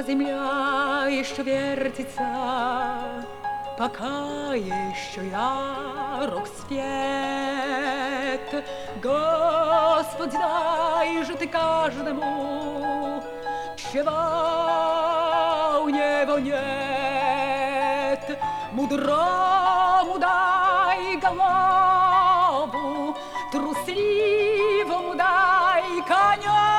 земля еще вертится, пока еще ярок свет. Господи, дай же ты каждому, чего у него нет. Мудрому дай голову, трусливому дай коня,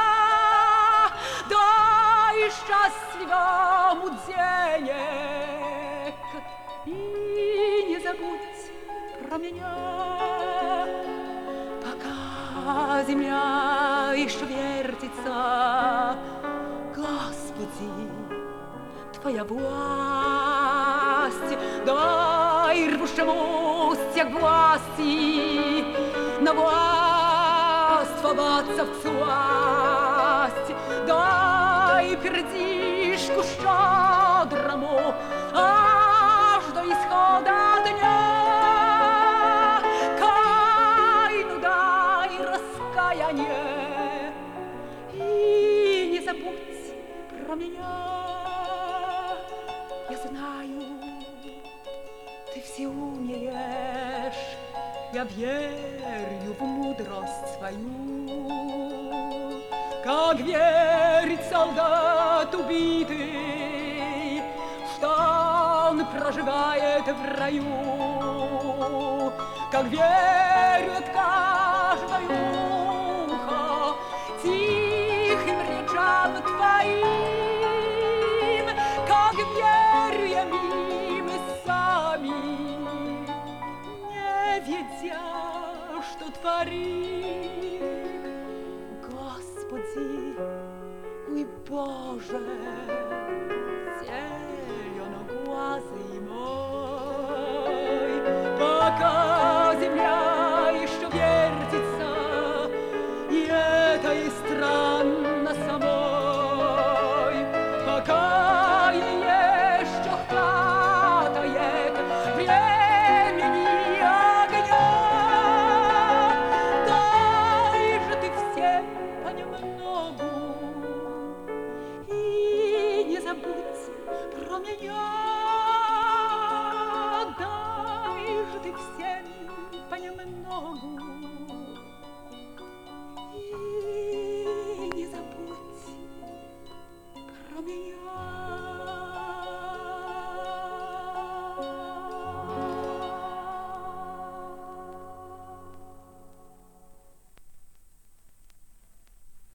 дай счастливому денег и не забудь про меня. Пока земля еще вертится, Господи, Твоя власть, дай рвущему стяг власти навластвоваться в сласть, дай пердишку щедрому аж до исхода дня. Кайну дай раскаяние и не забудь про меня. Я знаю, ты все умеешь, я верю в мудрость свою, как верит солдат убитый, что он проживает в раю, как верит каждое ухо тихим речам твоим, как веруем и мы сами, не ведя, что творим. Господи, мой Боже, зеленоглазый мой, пока земля еще вертится, и это и странно самой, пока еще хватает времени и огня, дай же ты всем понемногу и не забудь про меня. Дай же ты всем понемногу